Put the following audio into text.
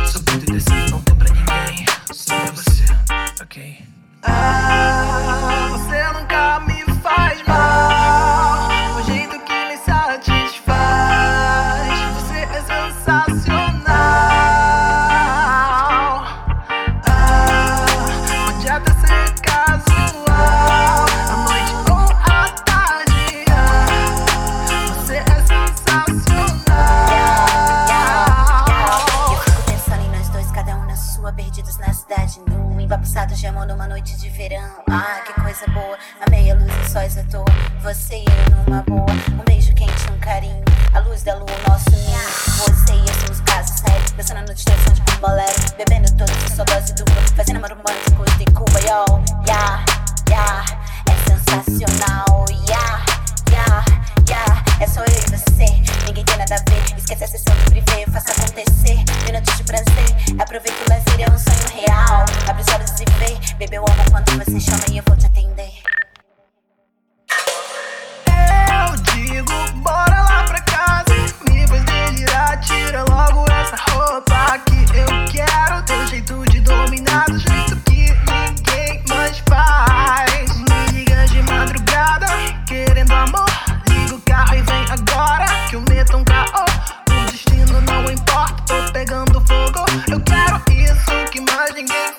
Subindo e descendo não tem pra ninguém, só pra você, ok? Você nunca me faz mal, o jeito que me satisfaz. Você é sensacional. Pode até ser casual, à noite ou à tarde. Você é sensacional. Eu fico pensando em nós dois, cada um na sua, perdidos na cidade nua, empapuçados de amor numa noite de verão. Ah, que coisa boa, a meia luz e sóis à toa, você e eu numa boa, um beijo quente, um carinho, a luz da lua, o nosso ninho. Você e eu somos caso sério, dançando no distorção de um bolero, bebendo toda essa sua dose dupla, fazendo amor romântico de Cuba, yo. Yeah, yeah, é sensacional. Yeah, yeah, yeah, é só eu e você, ninguém tem nada a ver. Esquece a sessão de privê, faça acontecer. Minutos de prazer, aproveita o lazer, é um sonho real. Abre os olhos e vê, bebê, eu amo quando você chama e eu vou te atender. Eu digo, bora lá pra casa, me faz delirar, tira logo essa roupa que eu quero. Teu jeito de dominar, do jeito que ninguém mais faz. Me liga de madrugada, querendo amor, liga o carro e vem agora, que eu meto um KO. O destino não importa, tô pegando fogo. Eu quero isso que mais ninguém